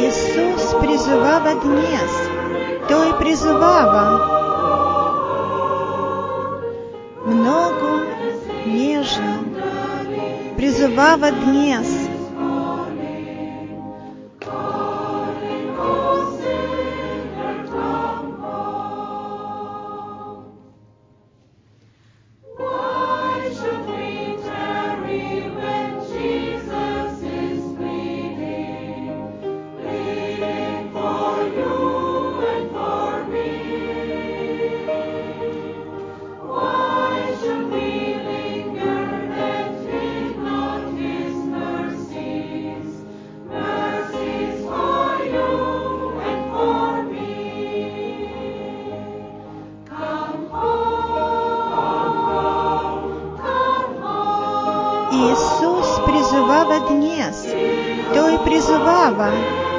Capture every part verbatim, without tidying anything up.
Ісус призывава днес, Той призывава много нежно, призывава днес. Ісус призывава днес, Той призывава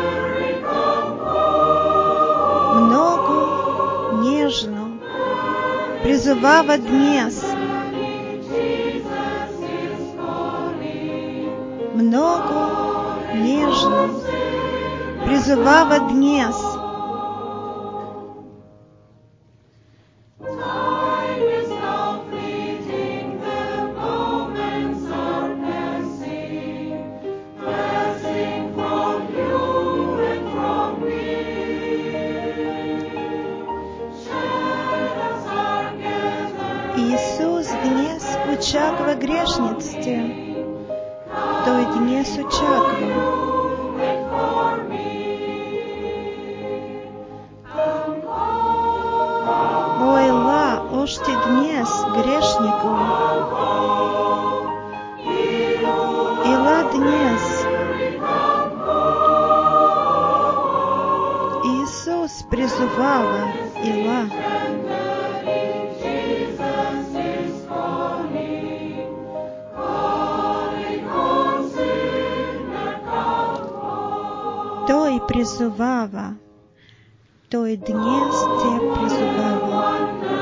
много нежно, призывава днес, много нежно, призывава днес. Ісус днес очаква грешниците, Той днес очаква. Ой, ла, още днес грешнику, ила днес. Ісус призывава, ила. Той призывава, Той днес те призывава.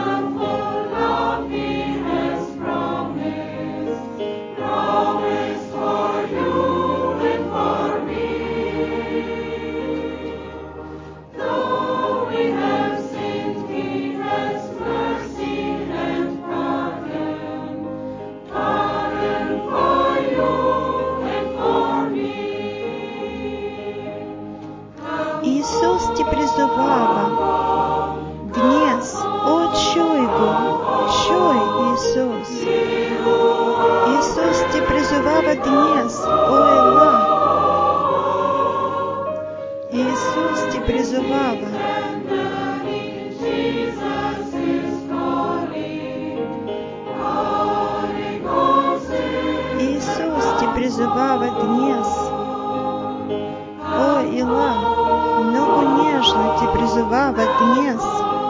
Ісус те призывава днес, о чуй го, чуй Ісус. Ісус те призывава днес, о ела. Ісус те призывава. Ісус те призывава днес, о ела. Много нежно те призывава днес.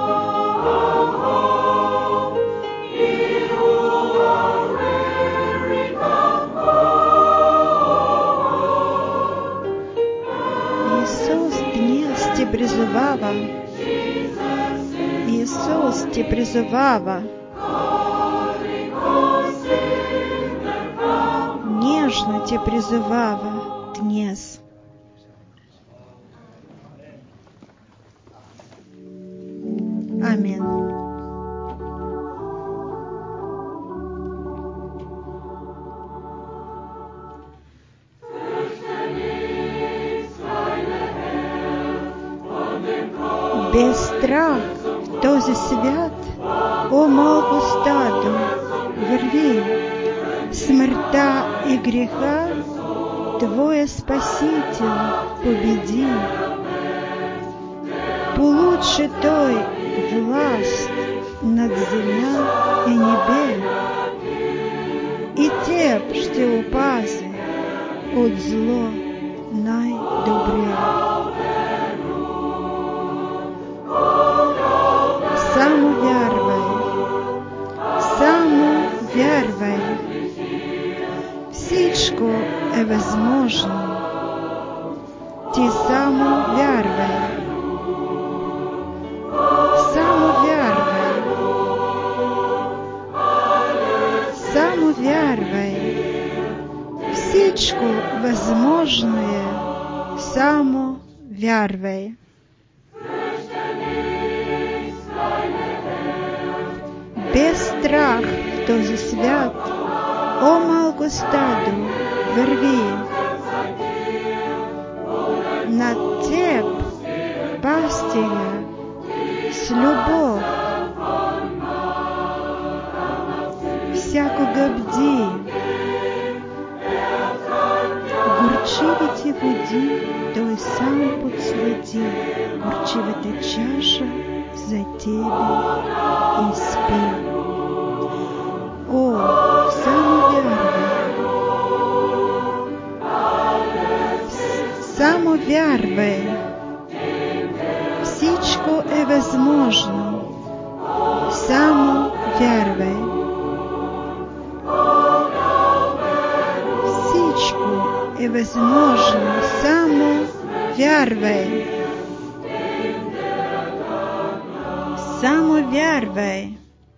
Ісус днес те призывава. Ісус те призывава. Нежно те призывава днес. Амин. Без страх, този свят, о малку стаду, върви, смъртта и греха, Твоя Спаситель победи. Получше Той власть над земя и небе, и те, що упази от зло най-добре. Само вярвай, само вярвай, всичко е възможно. Ти само вярвай. Само вярвай. Само вярвай. Всичко възможно е. Само вярвай. Без страх в този свят, о малко стадо, върви. Над теб, пастиря, с любов, всякога бди. Горчивите води той сам подслади, горчивата чаша за тебе изпи. О, само вярвай, само вярвай, всичко е възможно, само вярвай. Всичко е възможно, само вярвай. Само вярвай.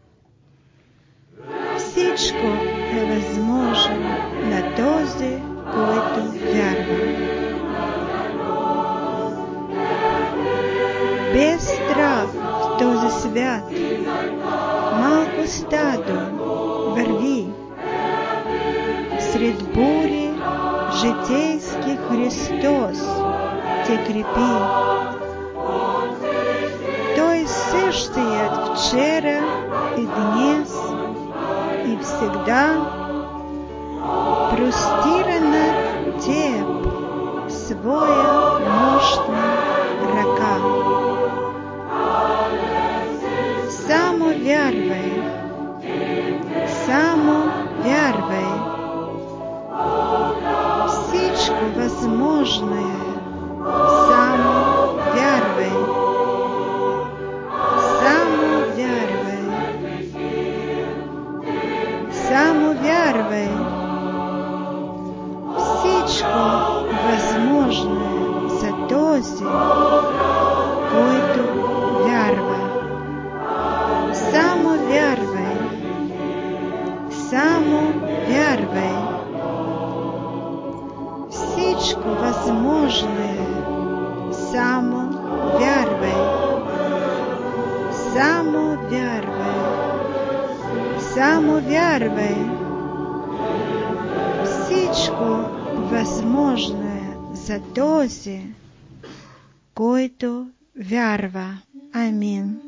Всичко е възможно на този, който вярва. Без страх в този свят, малко стадо върви. Сред бури житейски Христос те крепи. Той същият вчера и днес и всегда простира над теб своя мощна ръка. Само вярвай, само вярвай. Всичко възможно е, само вярвай. Само вярвай. Само вярвай. Всичко възможно е за този, който вярва. Само вярвай. Само вярвай. Всичко възможно е, само вярвай. Само вярвай. Само вярвай. Всичко възможно е за този, който вярва. Амин.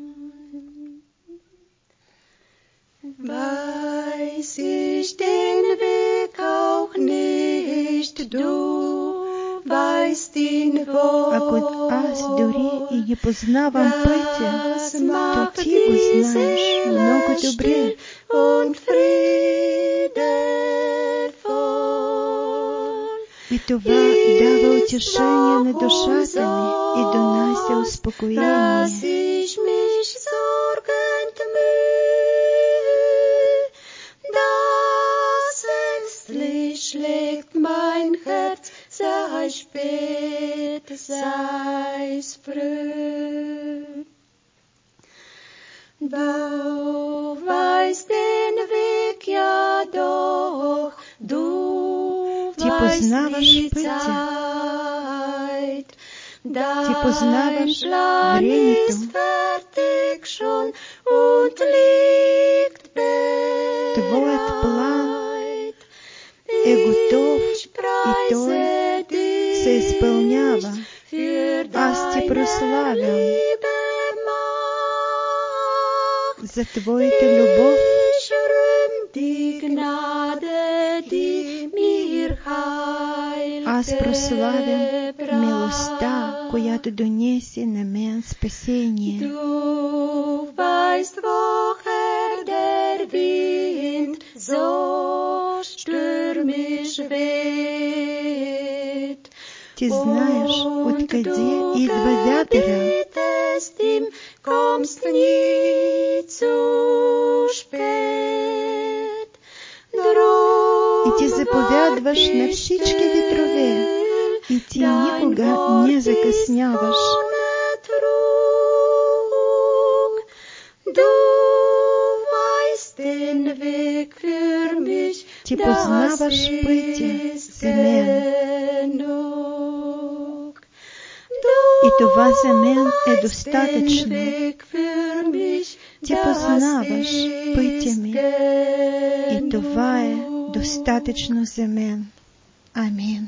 Weiß ich den Weg auch nicht, du weißt ihn wohl. Ако аз дори и не познавам пътя, то ти го знаеш много добре. Und Friede voll. И това дава утешение на душата ми и донася успокоение. Dass ich mich sorgend müh, das ängstlich schlägt mein Herz, sei spät, sei's früh. Du weißt den Weg ja doch, du weißt die Zeit, dein Plan ist fertig schon und liegt bereit. Твоят план е готов и той се изпълнява. Аз ти прославям за твоята любов. Аз прославям милостта, която донесе на мен спасение. Du weißt, woher der Wind so stürmisch weht. Ти знаеш откъде идва вятъра. Kommst nie zu spät. И ти заповядваш на всички ветрове, и ти никога не закъсняваш. Ти познаваш пътя за мен. Du това за мен е достатъчно. Ти познаваш пътя ми и това е достатъчно за мен. Амин.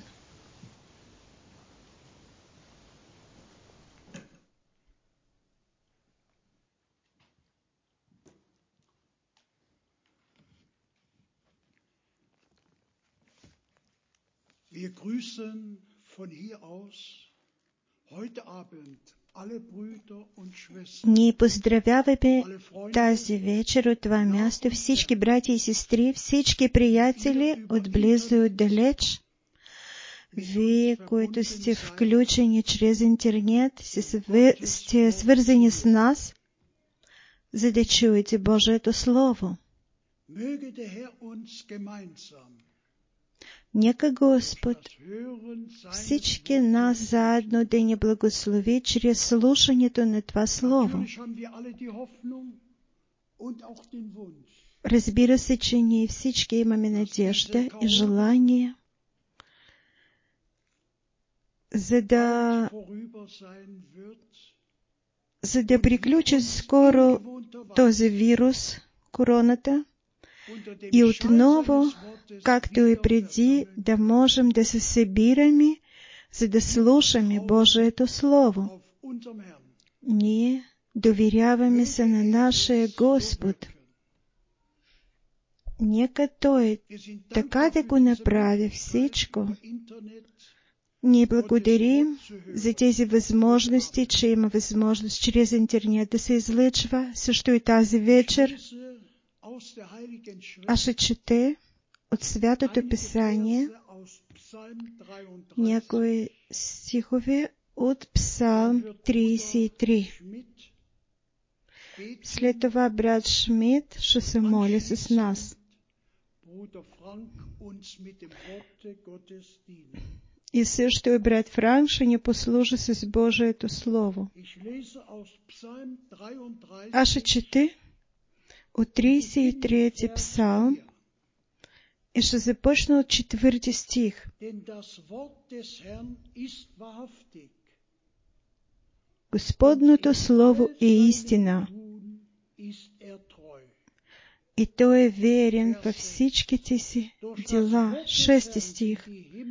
Wir grüßen von hier aus heute Abend alle Brüder und Schwestern. Ние поздравяваме тази вечер от това място всички братя и сестри, всички приятели отблизо и отдалеч. Вие, които сте включени чрез интернет, сте свързани с нас, за да чуете Божието Слово. Нека Господ всички нас заедно да ни благослови чрез слушането на това Слово. Разбира се, че ние всички имаме надежда и желание, за да, за да приключи скоро този вирус, короната, и отново, както и преди, да можем да се събираме, за да слушаме Божието Слово. Ние доверяваме се на нашия Господ. Нека Той така да го направи всичко. Ние благодарим за тези възможности, че има възможност чрез интернет да се излъчва, също и тази вечер. Аз ще чете от Святото Писание някои стихове от Псалм тридесет и три. След това брат Шмидт ще се моли с нас. И също и брат Франк ще ни послужи с Божието Слово. Аз ще чете от тридесет и трети псалм и ще започна от четвърти стих. Господното Слово е истина и Той е верен във всичките си дела. Шести стих.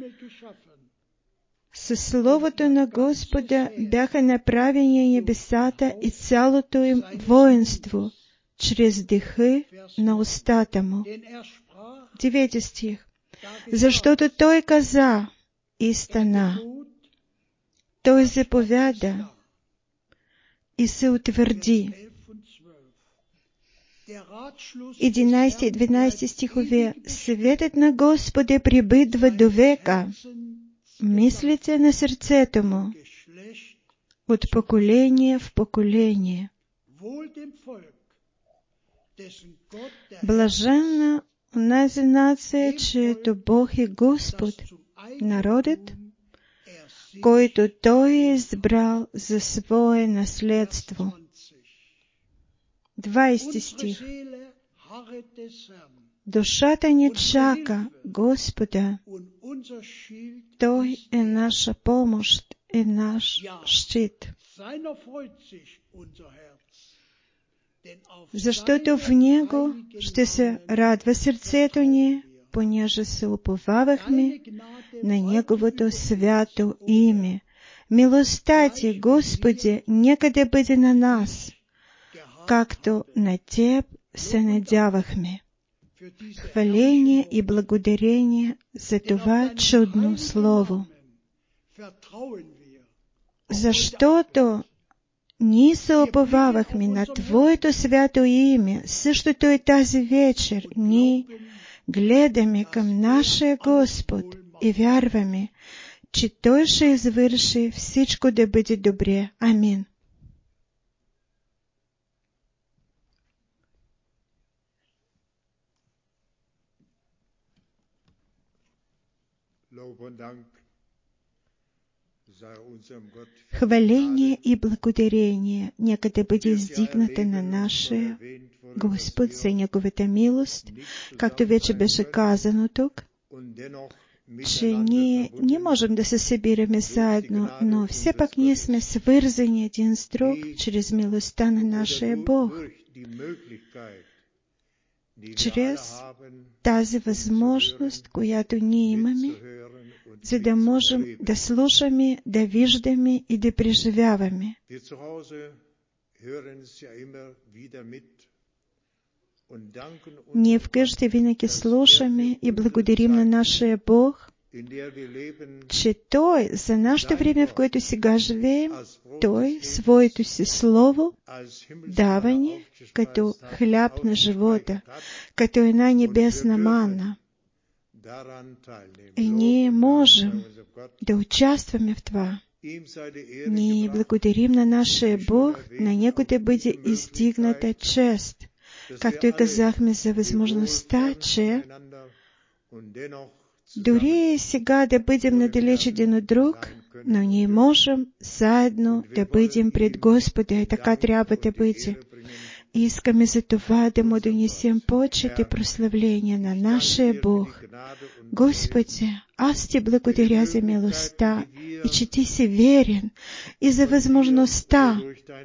Със Словото на Господа бяха направени небесата и цялото им воинство, чрез дъха на устата му. Девети стих. Защото Той каза и стана. Той заповяда и се утвърди. единайсети и дванайсети стихове. Съветът на Господа пребъдва до века. Мислите на сърцето му от поколение в поколение. Блаженна онази нация, чието Бог е Господ, народът, който Той е избрал за свое наследство. двайсети стих. Душата ни чака Господа. Той е наша помощ и наш щит. Защото в Него ще се радва сърцето ни, понеже се уповавахме на Неговото свято име. Милостта Ти, Господи, нека да бъде на нас, както на Теб се надявахме. Хваление и благодарение за това чудно Слово. Защото ние се уповавахме на Твоето свято име, същото и тази вечер ние гледаме към нашия Господ и вярваме, че Той ще извърши всичко да бъде добре. Амин. Хваление и благодарение нека да бъде издигната на нашия Господ за Неговата милост, както вече беше казано тук. че ние не можем да се събираме заедно, но все пак ние сме свързани един с друг чрез милостта на нашия Бог, чрез тази възможност, която ние имаме, за да можем да слушаме, да виждаме и да преживяваме. Ние вкъщи винаги слушаме и благодарим на нашия Бог, че Той за нашето време, в което сега живеем, Той своето си Слово дава ни като хляб на живота, като една небесна манна. И ние можем да участваме в това. Ние благодарим на нашия Бог, на Него да бъде издигната чест, както и казахме за възможността, че дори сега да бъдем надалеч един от друг, но ние можем заедно да бъдем пред Господа и така трябва да бъде. И искаме за това да му донесем почет и прославление на нашия Бог. Господи, аз Ти благодаря за милостта и че Ти си верен и за възможността,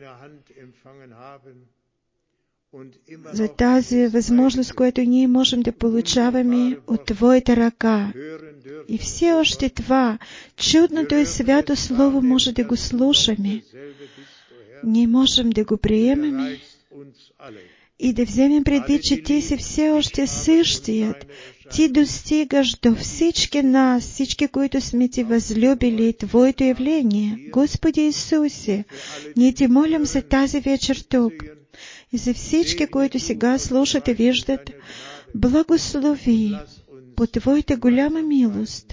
за тази възможност, която ние можем да получаваме от Твоята ръка. И все още това, чудното и свято Слово може да го слушаме. Ние можем да го приемаме и да вземем предвид, че Ти си все още същият. Ти достигаш до всички нас, всички, които сме Ти възлюбили, Твоето явление. Господи Исусе, ние Ти молим за тази вечер тук. И за всички, които сега слушат и виждат, благослови по Твоята голяма милост.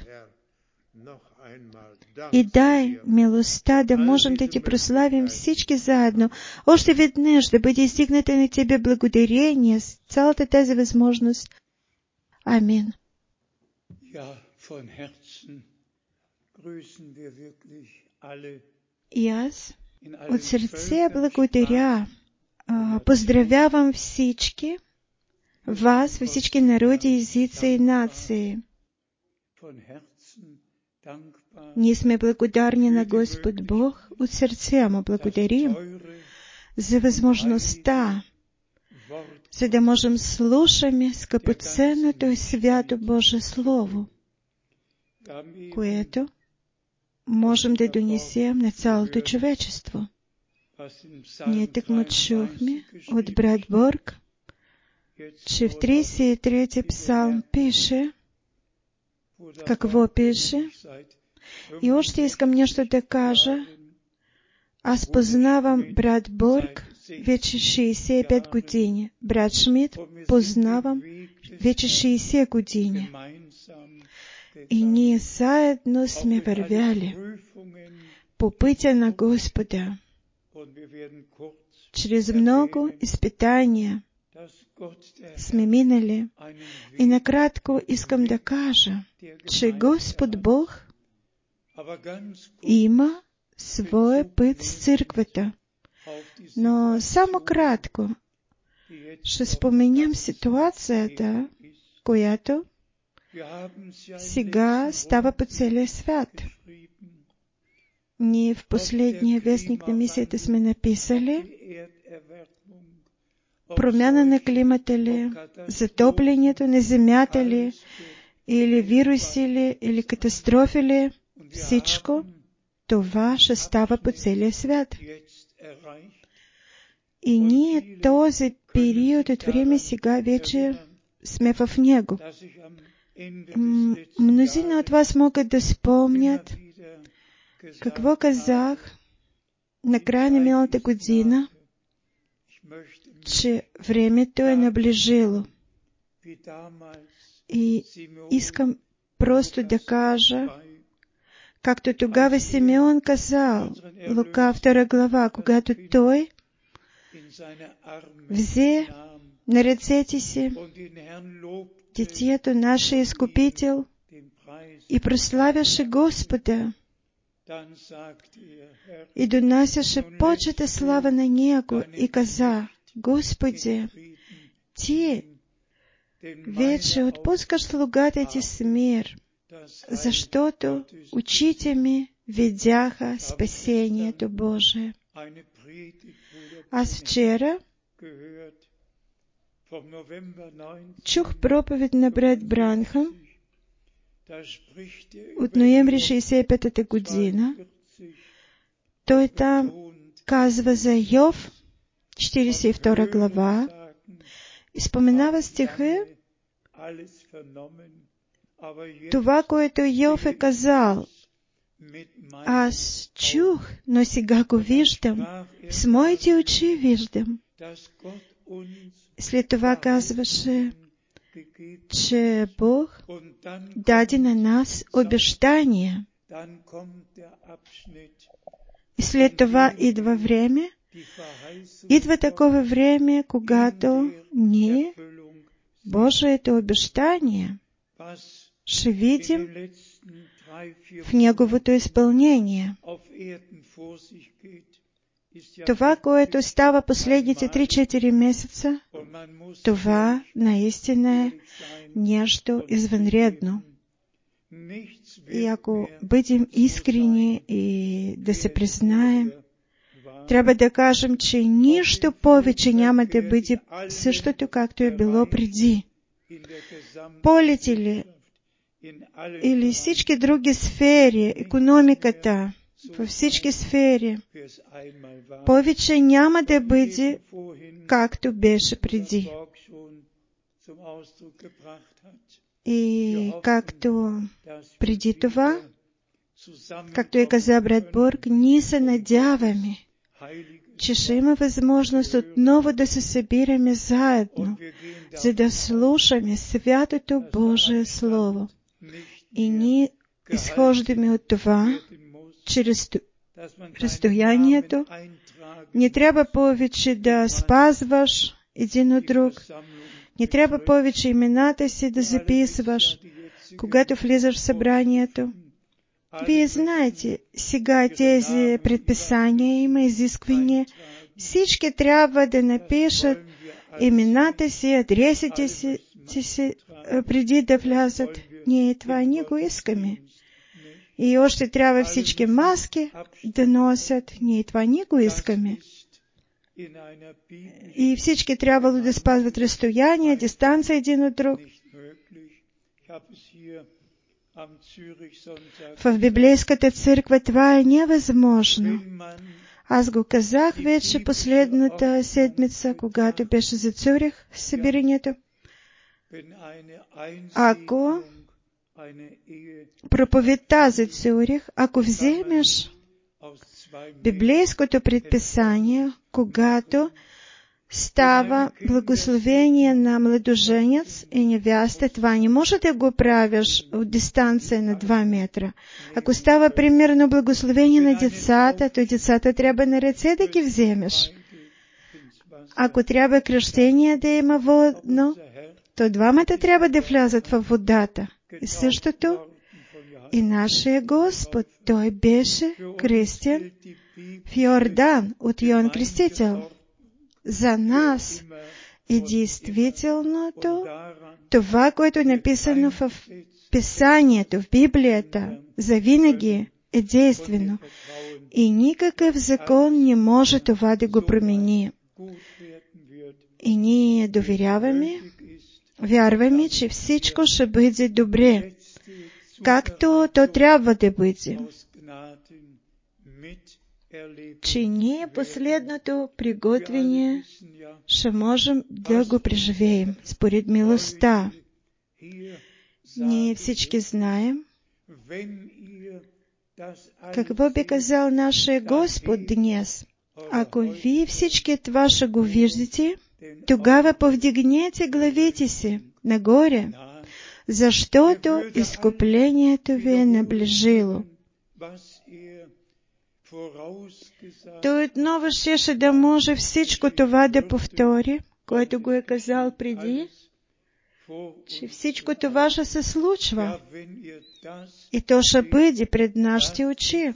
И дай милостта да можем да Ти прославим всички заедно. Още веднъж да бъде издигната на Тебе благодарение с цялата тази възможност. Амин. И аз от сърце благодаря, поздравявам всички вас във всички народи, езици и нации. Ние сме благодарни на Господ Бог, от сърце му благодарим за възможността, за да можем слушаме скъпоценното и свято Божие Слово, което можем да донесем на цялото човечество. Ние тъкмо чухме от брат Борг, че в тридесет и трети псалм пише, какво пише, и още искам нещо да кажа. Аз познавам брат Борг вече шейсет и пет години. Брат Шмидт познавам вече шейсет години. И ние заедно сме вървяли по пътя на Господа, чрез много изпитания сме минали. И накратко искам да кажа, че Господ Бог има своя път с църквата. Но само кратко ще споменем ситуацията, която сега става по целия свят. Ние в последния вестник на мисията сме написали промяна на климата ли, затоплянето на земята ли, или вируси ли, или катастрофи ли, всичко това ще става по целия свят. И ние този период от време сега вече сме в него. Мнозина от вас могат да спомнят какво казах на края на миналата година, че времето е наближило. И искам просто да кажа, както тогава Симеон казал, Лука втора глава, когато той взе на ръцете си детето, нашия изкупител, и прославяше Господа, и донасяше почета слава на Него, и каза, Господи, Ти вече отпускаш слугата Ти с мир, защото очите видяха спасението Божие. Аз вчера чух проповед на брат Бранхам от ноември шейсет и петата година. Той там казва за Йов, четиридесет и втора глава, и споменава стихи, това, което Йов е казал. Аз чух, но сега го виждам. С моите очи виждам. След това казваше, че Бог даде на нас обещание. И след това идва време, идва такова време, когато ние, Божието обещание, ще видим в Неговото изпълнение. Това, което става последните три-четири месеца, това наистина е нещо извънредно. И ако бъдем искрени и да се признаем, трябва да кажем, че нищо повече няма да бъде същото, както е било преди. Полите ли, или всички други сфери, икономиката, във всички сфери, повече няма да бъде както беше преди. И както преди това, както е каза брат Борг, ние се надяваме, че ще има възможност отново да се събираме заедно, за да слушаме святото Божие Слово. И ние изхождаме от това, че разстоянието не трябва повече да спазваш един от друг, не трябва повече имената си да записваш, когато влизаш в събранието. Вие знаете, сега тези предписания има изисквания. Всички трябва да напишат имената си, адресите си, си преди да влязат. Ние това не го искаме. И още трябва всички маски да носят. Ние това не го искаме. И всички трябвало да спазват разстояние, дистанция един от друг. В библейската църква това е невъзможно. Аз го казах вече последната седмица, когато беше за Цюрих събирането. Ако проповедта за Цюрих, ако вземеш библейското предписание, когато става благословение на младоженец и невяста, това не може да го правиш от дистанция на два метра. Ако става примерно благословение на децата, то децата трябва на ръце да ги вземеш. Ако трябва кръщение да има водно, то двамата трябва да влязат във водата. И същото и нашия Господ, Той беше кръстен в Йордан от Йоан Кръстител. За нас е действителното това, което е написано в Писанието, в Библията, завинаги е действено. И никакъв закон не може това да го промени. И ние доверяваме, вярваме, че всичко ще бъде добре, както то трябва да бъде. Че ние последното приготвение ще можем да го преживеем според милостта. Ние всички знаем какво би казал нашия Господ днес. Ако вие всички това ще го виждате, тогава повдигнете главите си нагоре, защото изкуплението ви е наближило. Той отново щеше да може всичко това да повтори, което го е казал преди, че всичко това ще се случва. И то ще бъде пред нашите очи.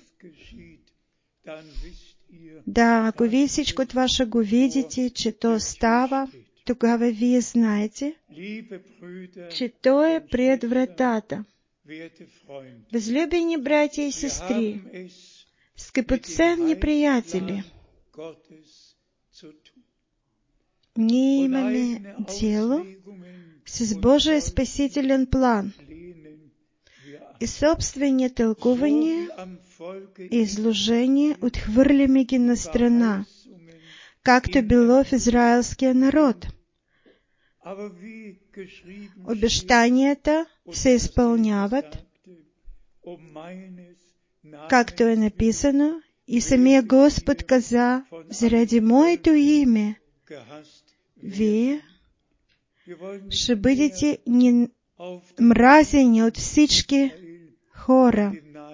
Да, ако вие всичко това ще го видите, че то става, тогава вие знаете, че то е пред вратата. Возлюбені братья и сестры, скъпоценни приятели, ние имаме дело с Божия спасителен план и собствени тълкувания и изложения отхвърляме ги на страна, както било в израелския народ. Обещанията се изпълняват, както е написано, и самия Господ каза: заради Моето име вие ще бъдете мразени от всички хора.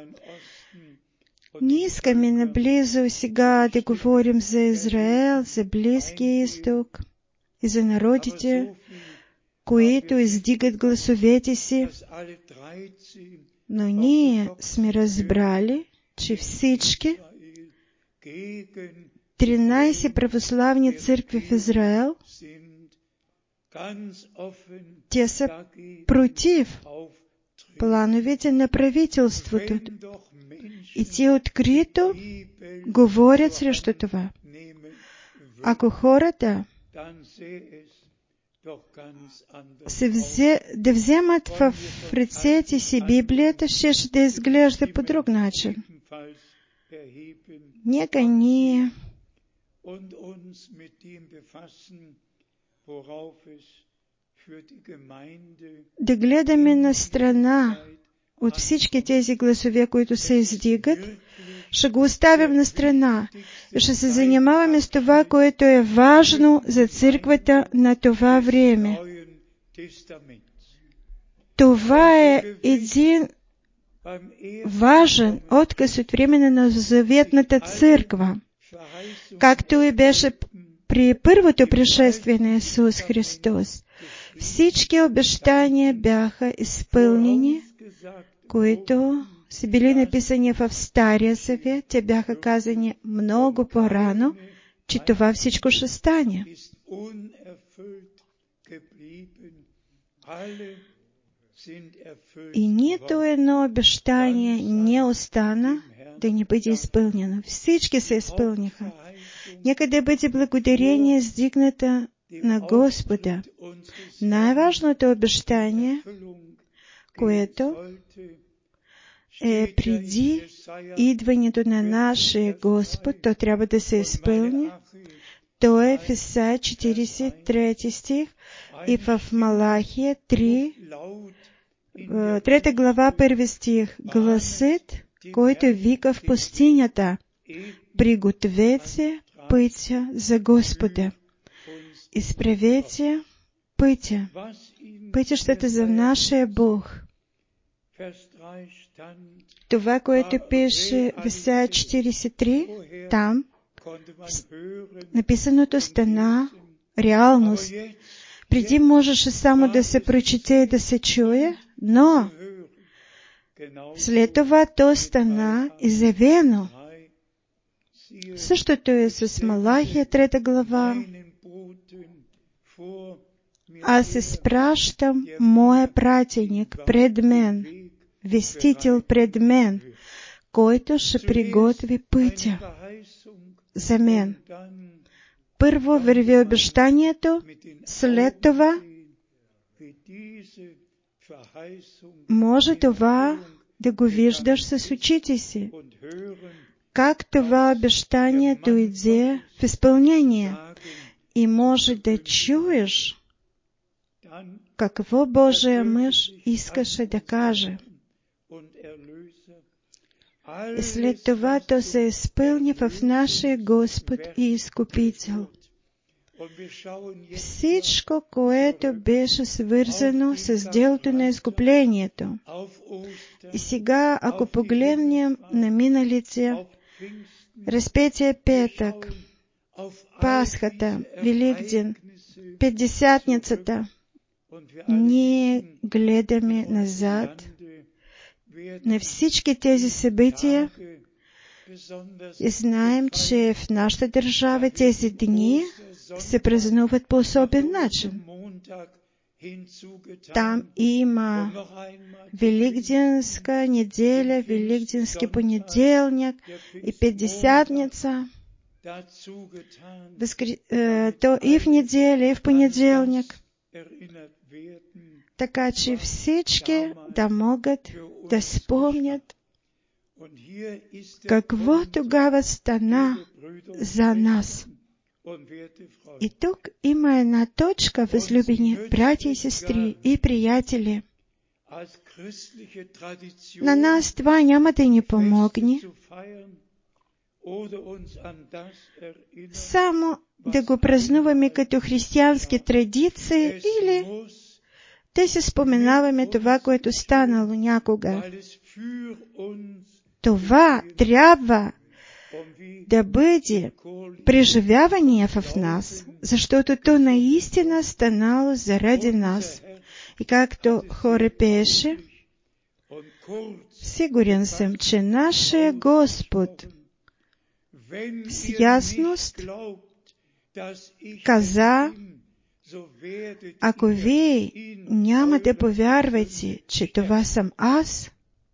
Не искаме наблизо сега да говорим за Израел, за Близкия изток и за народите, които издигат гласовете си, но ние сме разбрали, че всички тринайсет православни църкви в Израел, те са против плановете на правителството. И те открито говорят срещу това. Ако хората се взе, да вземат в ръцете си Библията, ще ще изглежда по друг начин. Нека ние да гледаме на страна от всички тези гласове, които се издигат, ще го оставим на страна и ще се занимаваме с това, което е важно за църквата на това време. Това е един важен отказ от време на Заветната църква, както и беше при първото пришествие на Исус Христос. Всички обещания бяха изпълнени, които са били написани в Стария Завет. Те бяха казани много по-рано, че това всичко ще стане. И нито едно обещание не остана да не бъде изпълнено. Всички се изпълниха. Нека да бъде благодарение издигната на Господа. Най-важното обещание, което е преди идването на нашия Господ, то трябва да се изпълни. То е в Исаия четиридесет и трети стих и в Малахия три, трета глава, първи стих. Гласът, който вика в пустинята: пригответе пътя за Господа. Изправете пътя, пътищата за нашия Бог. Това, което пише в Исаия четиридесет и три, там написаното стана реалност. Преди можеше само да се прочете и да се чуе, но след това то стана изявено. Същото е с Малахия, трета глава. Аз изпращам моя пратеник пред мен, вестител пред мен, който ще приготви пътя за мен. Първо върви обещанието, след това може това да го виждаш с очите си. Как това обещание дойде в изпълнение и може да чуеш какво Божия мъж искаше да каже. И след това то се изпълни в нашия Господ и Изкупител. Всичко, което беше свързано с делото на изкуплението. И сега, ако погледнем на миналите, Разпетия петък, Пасхата, Великден, Петдесятницата, ние гледаме назад на всички тези събития и знаем, че в нашата държава тези дни се празнуват по особен начин. Там има Великденска неделя, Великденский понеделник и Пятидесятница. Воскр... Е, то и в неделю, и в понеделник. Така че всички да могат да спомнят какво тогава стана за нас. И тук има една точка, възлюбени братя и сестри и приятели. На нас това няма да ни помогне, само да го празнуваме като християнски традиции или да се споменаваме това, което станало някога. Това трябва да бъде преживяване в нас, защото то наистина станало заради нас. И както хоре пеше, сигурен съм, че нашия Господ с ясност каза, ако вие няма да повярвате, че това съм аз,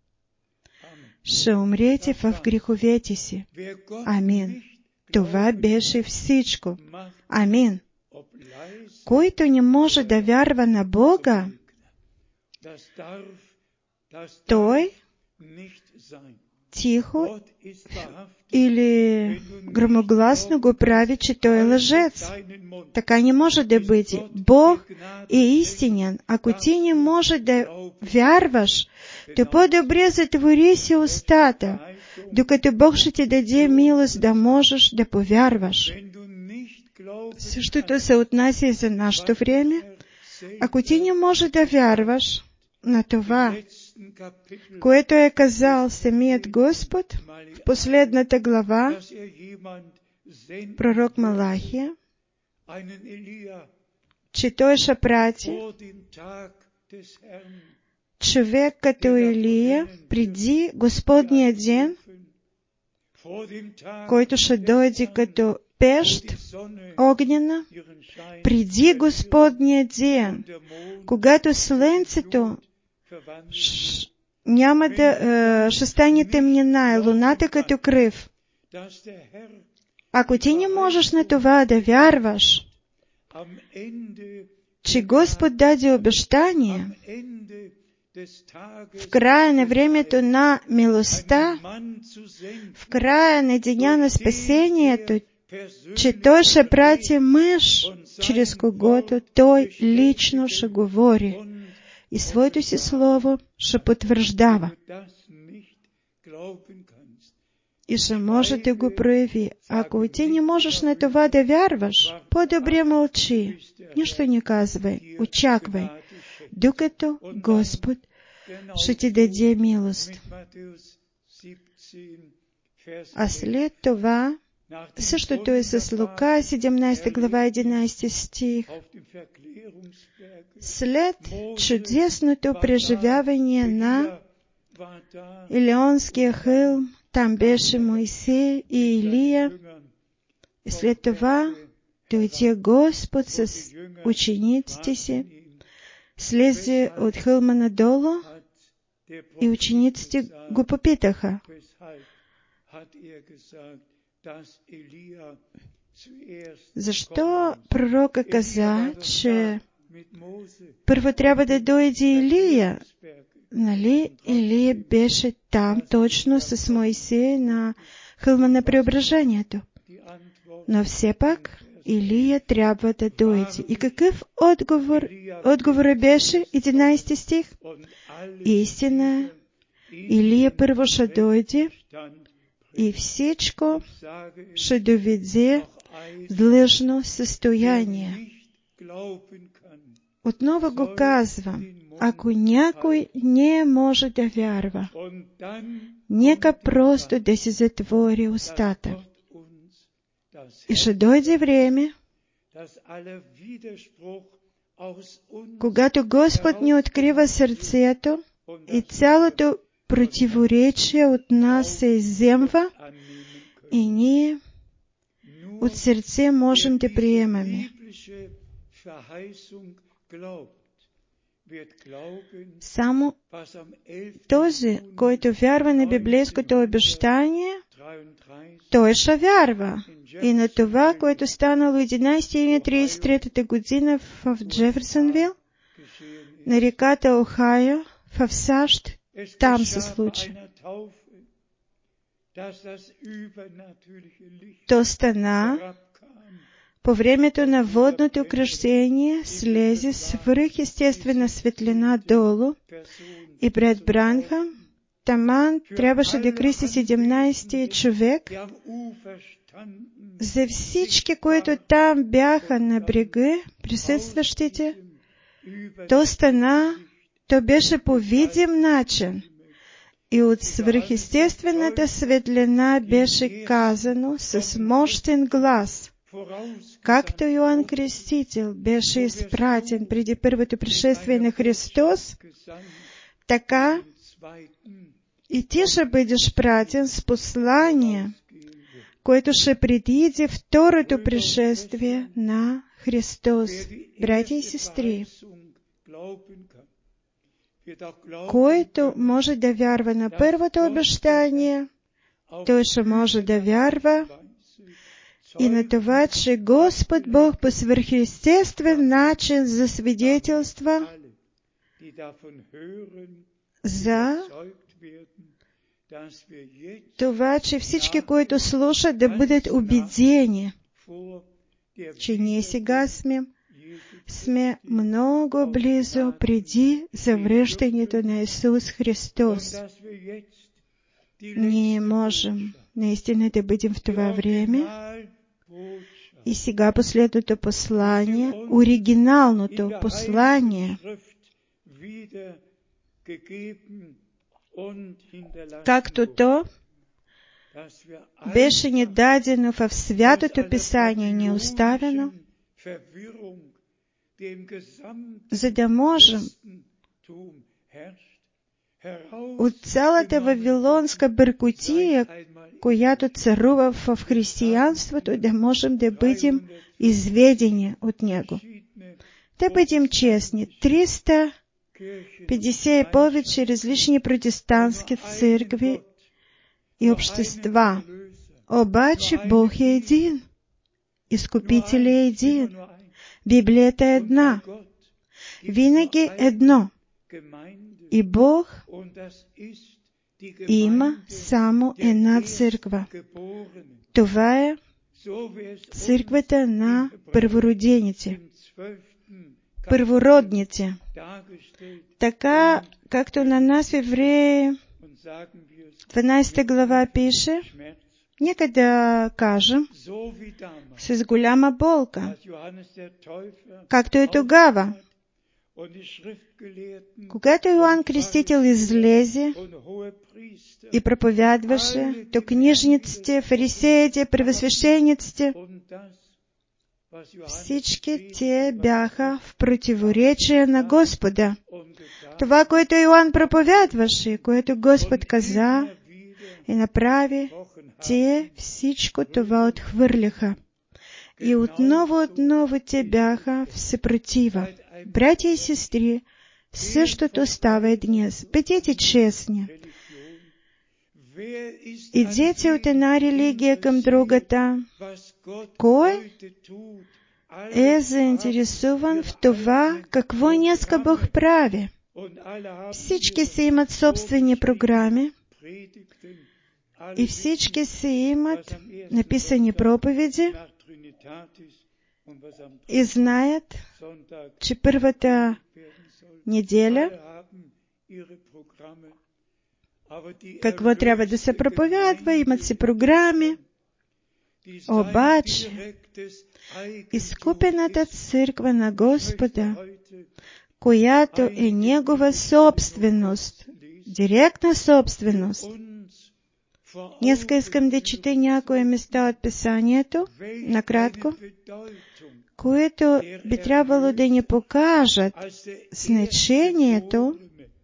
ще умрете в греховете си. Амин. Това беше всичко. Амин. Който не може да вярва на Бога, той тихо или громогласно го прави, че той е лъжец. Така не може да бъде. Бог е истинен. Ако ти не може да вярваш, то по-добре затвори си устата, докато Бог ще ти даде милост да можеш да повярваш. Същото се отнася и за нашето време. Ако ти не можеш да вярваш на това, което е казал самият Господ в последната глава, пророк Малахия, че той ще прати човек като Илия преди Господния ден, който ще дойде като пещ огнена, преди Господния ден, когато слънцето няма да ще стане тъмнина и луната като кръв. Ако ти не можеш на това да вярваш, че Господ даде обещание в края на времето на милостта, в края на деня на спасението, че Той ще прати мъж, чрез когото Той лично ще говори и своето си слово ще потвърждава и ще може да го прояви. Ако ти не можеш на това да вярваш, по-добре мълчи, нищо не казвай, очаквай, докато Господ ще ти даде милост. А след това, същото е с Лука, седемнадесета глава, единадесети стих. След чудесното преживяване на Илионския хълм, там беше Моисей и Илия. И след това дойде Господ с учениците си, слезе от хълма надолу и учениците го попитаха: защо пророка каза, че първо трябва да дойде Илия? Нали, Илия беше там точно с Моисей на хълма на преображението. Но все пак Илия трябва да дойде. И какъв отговор? Отговорът беше единадесети стих. Истина, Илия първо ще дойде и всичко ще доведе в длъжно състояние. Отново го казвам, ако някой не може да вярва, нека просто да си затвори устата. И ще дойде време, когато Господ ни открива сърцето и цялото противоречие от нас се изземва и ние от сърце можем да приемаме. Само този, който вярва на библейското обещание, той ще вярва и на това, което станало единайсети юни тридесет и трета година в Джеферсонвил, на реката Охайо, в САЩ. Там се случи. То стана по времето на водното кръщение, слезе свръхестествена светлина долу и пред Бранхам, таман трябваше да кръсти седемнайсети човек. За всички, които там бяха на брега, присъстващите, то стана, то беше по видим начин. И от свръхестествената светлина беше казано с мощен глас, както Йоанн Крестител беше изпратен преди първото пришествие на Христос, така и ти ще бъдеш пратен с послание, което ще предиде второто пришествие на Христос. Братя и сестри, който може да вярва на първото обещание, той ще може да вярва и на това, че Господ Бог по свръхестествен начин засвидетелства за това, че всички, които слушат, да бъдат убедени, че ние сега сме, сме много близо преди завръщането на Исус Христос. Ние можем наистина да бъдем в това време. И сега последното послание, оригиналното послание, както то беше ни дадено в Святото Писание, ни оставено, за да можем от цялата вавилонска бъркотия, която царува в християнството, да можем да бъдем изведени от него. Да бъдем честни. триста петдесет и повече различни протестантски църкви и общества. Обаче Бог е един. Изкупител е един. Библията е една. Винаги едно. И Бог има само една църква. Това е църквата на първородените, първородните. Така, както на нас в Евреи дванайсета глава пише, нека да кажем с голяма болка, както и тогава, когато Йоанн Крестител излезе и проповядваше, то книжниците, фарисеите, превъзсвещениците, всички те бяха в противоречие на Господа. Това, което Йоанн проповядваше, което Господ каза и направи, те всичко това отхвърляха. И отново, отново те бяха в съпротива. Братя и сестри, същото става и днес. Бъдете честни. Идете от една религия към другата. Кой е заинтересуван в това, какво днеска Бог прави? Всички си имат собствени програми и всички си имат написани проповеди и знаят, че първата неделя какво трябва да се проповядва, имат си програми. Обаче, изкупената църква на Господа, която е Негова собственост, директна собственост. Днеска искам да чета някои места от Писанието, накратко, които би трябвало да ни покажат значението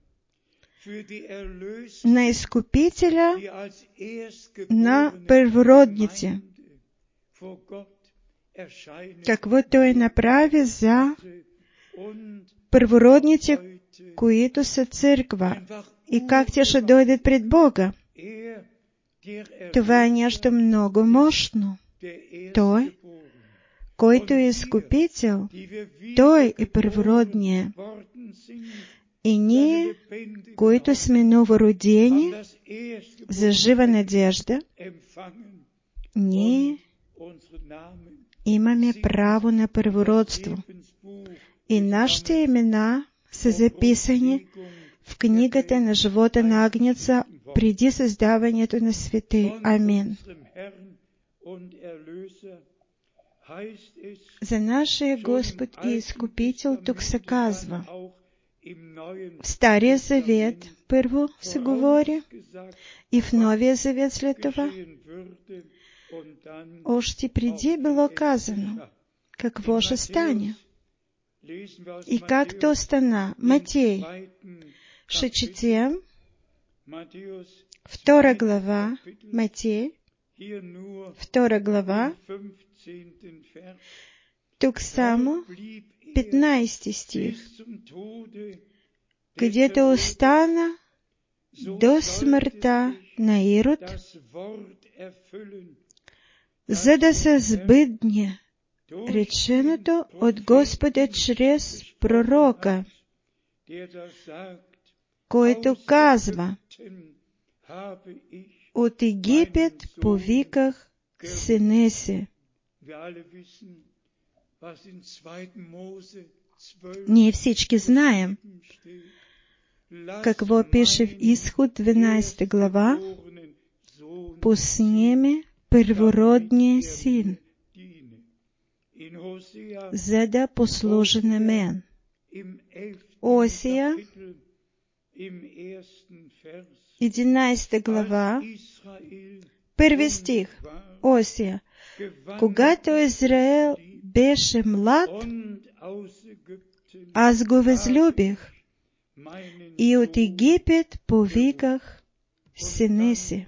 на изкупителя на първородници. Какво той направи за първородните, които са църква, и как те ще дойдат пред Бога. Това е нещо много мощно. Той, който е изкупител, Той е първородния. И ние, които сме новородени за жива надежда, ние имаме право на първородство. И нашите имена са записани в книгата на живота на Агнеца преди създаването на света. Амин. За нашия Господ и Изкупител тук се казва. В Стария Завет първо се говори и в Новия Завет след това. Още преди било казано какво ще стане и как то стана. Матей. Ще четем втора глава, Матей, втора глава, тук само петнайсети стих, където остана до смъртта на Ирод, за да се сбъдне реченото от Господа чрез пророка, който казва: от Египет повиках сина си. Ние всички знаем какво пише в Изход дванайсета глава: пусни ме първородния син, за да послужи на мен. Осия, единайсета глава, първи стих. Осия. Когато Израел беше млад, аз го възлюбих и от Египет повиках сина си.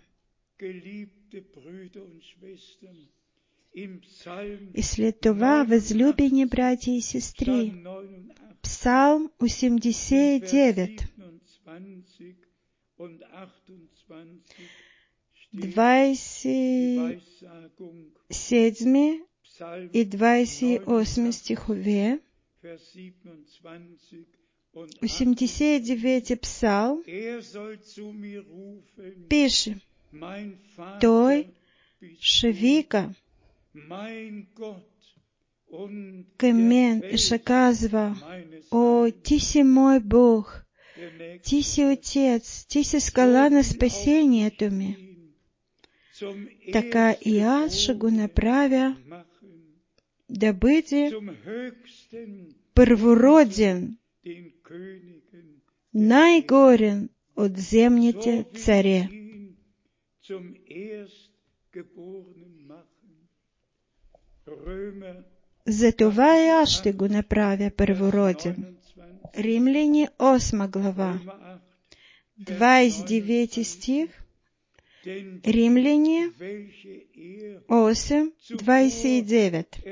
И след това, възлюбени братя и сестри, Псалм осемдесет и девет, двайсет и седми и двайсет и осми стихове, осемдесет и девети Псалм пише: Той ще вика към мен и ще казва: О, ти си мой Бог, ти си Отец, ти си скала на спасението ми. Така и аз ще го направя да бъде първороден, най-горен от земните царе. Затова и аз ще го направя първороден. Римляни осма глава, двайсет и девети стих. Римляни осем, двайсет и девет.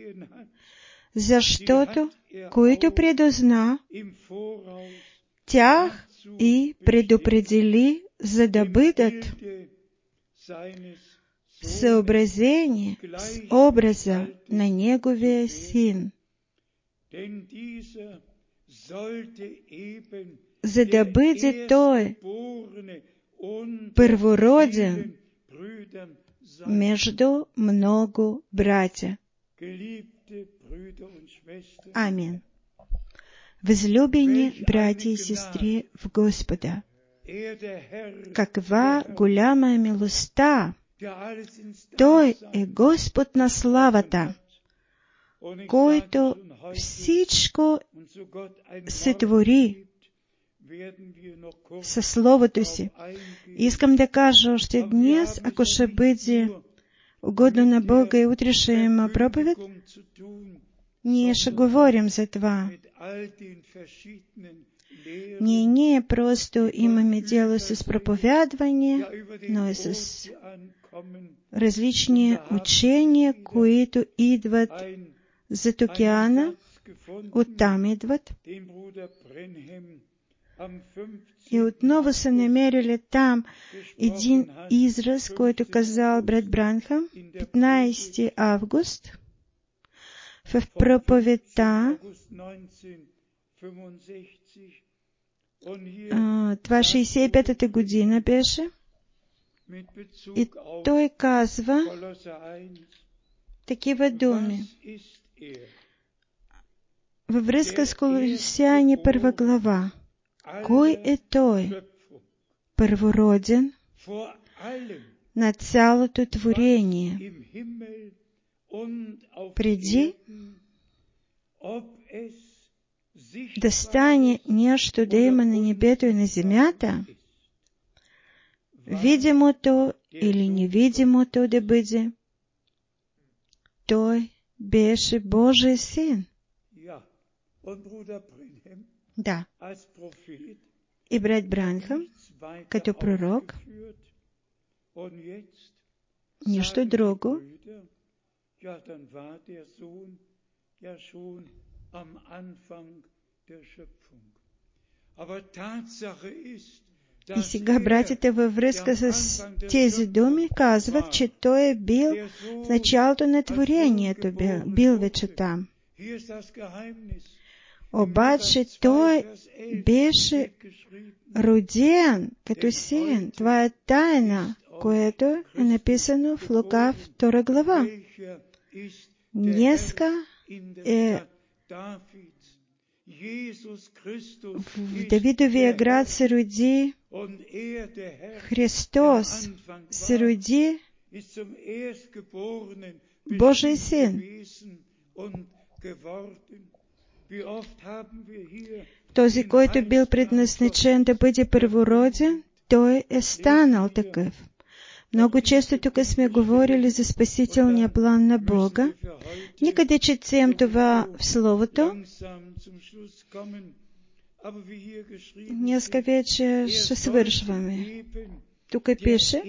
Защото, които предозна, тях и предопредели, за да бъдат съобразени с образа на Неговия Син, за да бъде Той първороден между много братя. Амин. Възлюбени братя и сестри в Господа, каква голяма е милостта! Той е Господ на славата, който всичко сътвори със Словото си. Искам да кажа още днес, ако ще бъде угодно на Бога и утре ще има проповед, ние ще говорим за това. Ние не просто имаме дело с проповядване, но и с различни учения, които идват зад океана, оттам идват. И отново са намерили там един израз, който казал брат Бранхам, петнайсети август, в проповедта. Това шейсет и петата година беше. И той казва такива думи. Във връзка с Колосяни първа глава. Кой е той? Първороден на цялото творение. Преди да стане нещо да има на небето и на земята, видимото или невидимото да бъде, той беше Божий син. Да. И брат Бранхам, като пророк, нищо друго, и сега братите във връзка с тези думи казват, че той е бил в началото на творението, бил, бил вече там. Обаче той беше роден като син. Това е тайна, което е написано в Лука втора глава. Днеска е в Давидовия град се роди Христос, се роди Божий син. Този, който бил предназначен да бъде първороден, той е станал такъв. Много често тук сме говорили за спасителния план на Бога. Никъде четем това в Словото. Днеска вече ще свършваме. Тук пише,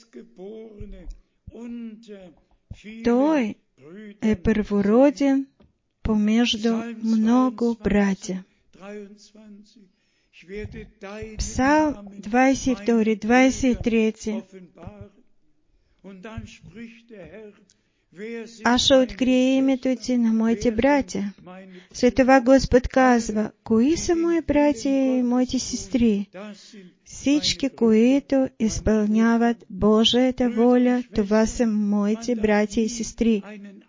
той е първороден помежду много братя. Псалм двайсет и втори, двайсет и трети. Аз ще открия името ти на моите братя. След това Господ казва, кои са мои братя и моите сестри? Всички, които изпълняват Божията воля, това са моите братя и сестри.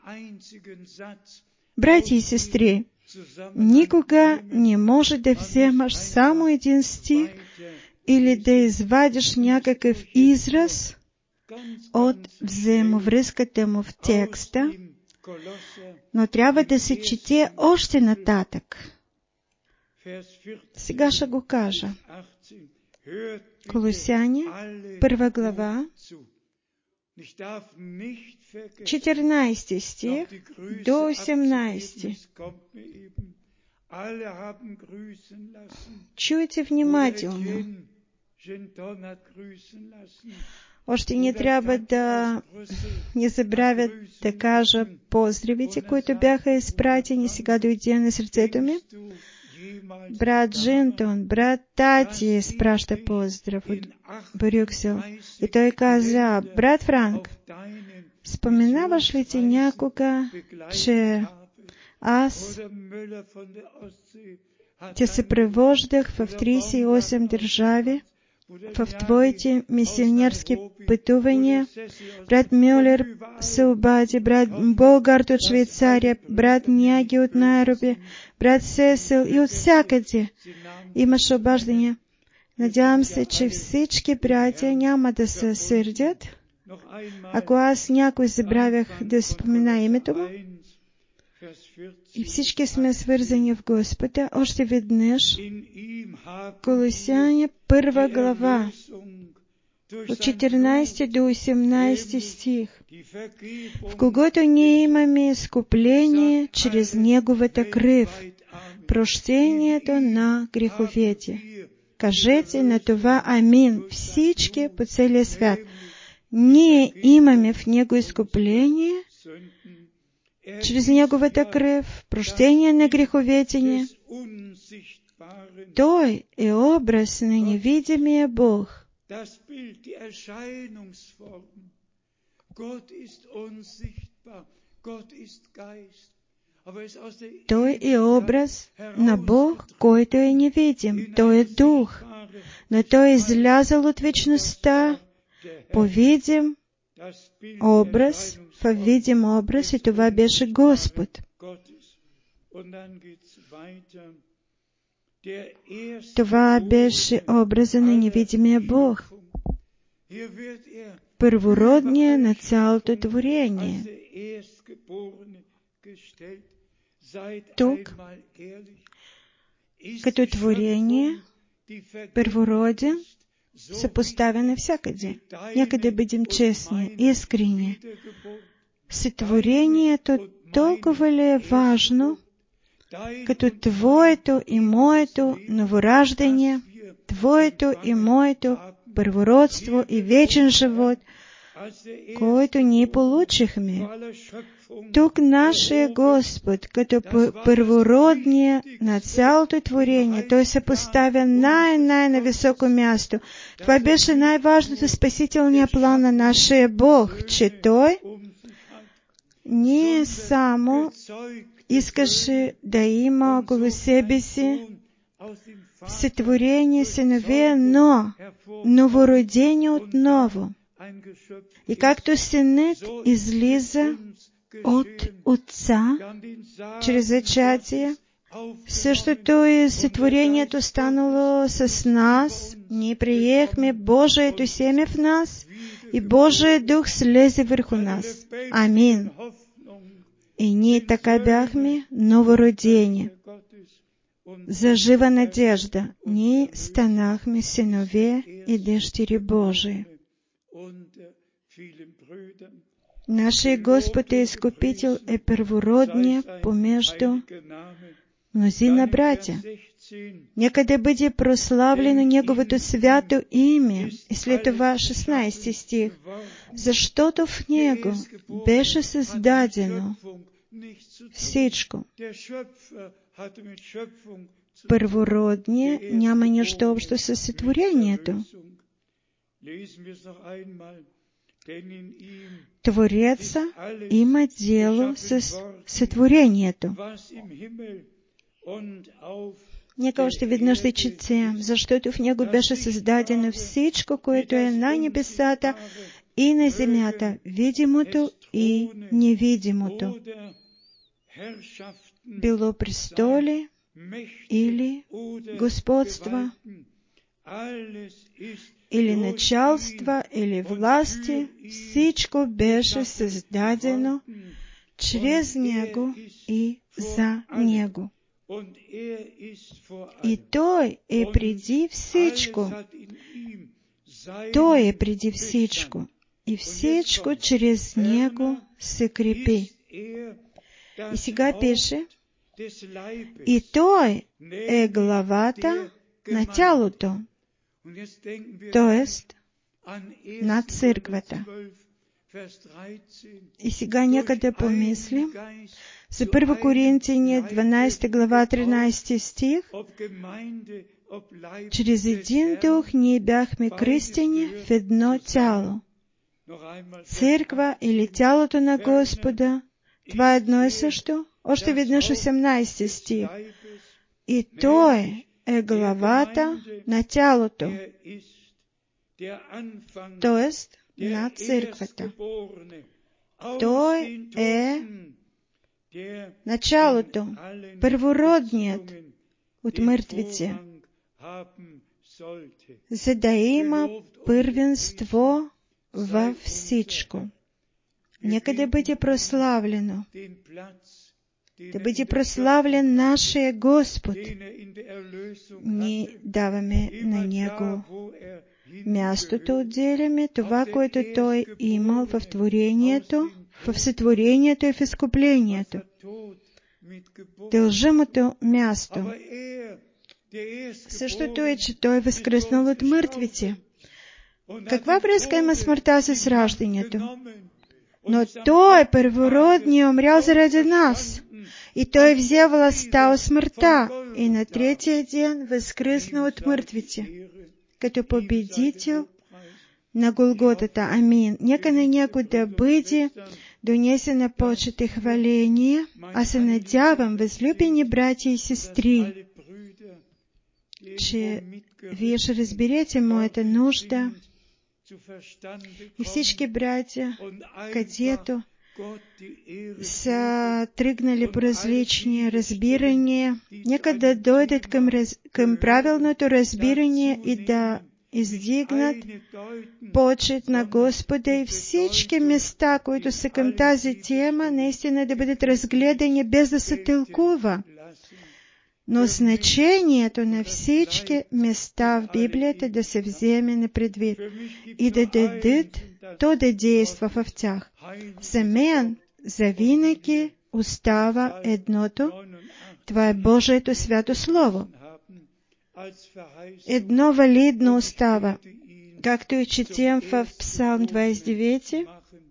Братя и сестри, никога не може да вземаш само един стих или да извадиш някакъв израз от взаимовръзката му в текста, но трябва да се чете още нататък. Сега ще го кажа. Колосяни, първа глава, четиринайсети стих до осемнайсети. Чуйте внимателно. Още не трябва да не забравят да кажа поздравите, които бяха изпратени. Сега дойде на сърцето ми. Брат Джентон, брат Тати изпраща поздрав от Брюксел. И той каза, брат Франк, споменаваш ли ти някога, че аз те съпровождах в трийсет и осем държави в твоите мисионерски пътувания? Брат Мюллер се обади, брат Болгард от Швейцария, брат Няги от Найроби, брат Сесил и от всякъде имаше обаждания. Надявам се, че всички братя няма да се сърдят, ако аз някой забравях да спомена името му. И всички сме свързани в Господа. Още веднъж, Колосяни първа глава, от четиринайсети до осемнайсети стих, в когото ние имаме изкупление чрез Неговата кръв, прощението на греховете. Кажете на това амин всички по целия свят. Ние имаме в Него изкупление чрез Неговата кръв, прощение на греховедения. Той е образ на невидимия Бог. Той е образ на Бог, който е невидим. Той е Дух, но Той е излязъл от вечността по видим образ, в видим образ, и това беше Господ. Това беше образа на невидимия Бог, първородния на цялото творение. Тук, като творение, първороден, се поставя навсякъде. Нека да бъдем честни, искрени. Сътворението толкова ли е важно, като Твоето и моето новораждане, Твоето и моето първородство и вечен живот, който ние получихме. Тук нашия Господ, като първородния на цялото творение, Той се поставя най-най на високо място. Това беше най-важното спасителния план на нашия Бог, че Той не само искаше да има около себе си сътворение синове, но новородени отново. И както синът излиза от Отца чрез зачатие, същото и сътворението станало с нас. Ние приехме Божието семе в нас и Божия Дух слезе върху нас. Амин. И ние така бяхме новородени. За жива надежда ние станахме синове и дъщери Божии. Нашия Господ и Изкупител е първородния помежду мнозина братя. Нека да бъде прославлено Неговото свято име. И след това шестнайсети стих. Защото в Него беше създадено всичко. Първородния няма нищо общо със сътворението. Твореца има дело с сътворението. Нека още веднъж да четем, защото в Него беше създадено всичко, което е на небесата и на земята, видимото и невидимото. Било престоли или господства, или началства, или власти, всичко беше създадено чрез Него и за Него. И Той е преди всичко. Той е преди всичко. И всичко чрез Него се крепи. И сега пише, и Той е главата на тялото, т.е. на църквата. И сега нека да помислим за първа Коринтияни дванайсета глава тринайсети стих. Чрез един дух ние бяхме кръстени в едно тяло. Църква или тялото на Господа, това е едно и също. Още веднъж осемнайсети стих. И Той е главата на тялото, т.е. на църквата. Той е началото, първородният от мъртвите, за да има първенство във всичко. Нека да бъде прославлено, да бъде прославлен нашия Господ. Ние даваме на Него мястото, отделяме това, което Той имал в творението, в сътворението и в изкуплението. Дължимото място. Същото е, че Той е възкръснал от мъртвите. Каква връзка има смъртта с раждането? Но Той первородний умрял заради нас, и Той взял власта у смъртта, и на третий день воскресна от мъртвите, като победител на Голготата. Амин. Нека на Него да бъде донесена почет и хваление, а се надявам, възлюбени братя и сестри, че вие ще разберете моята нужда и всички братя, където са тръгнали по различни разбирания, нека да дойдат към, раз... към правилното разбиране и да издигнат почет на Господа и всички места, които са към тази тема, наистина да бъдат разгледани без да се тълкува. Но значението на всички места в Библията да се вземе на предвид и да дадат то да действа в тях. За мен завинаги остава едното, това е Божието свято Слово. Едно валидно остава, както и четем в Псалм двадесет и девети,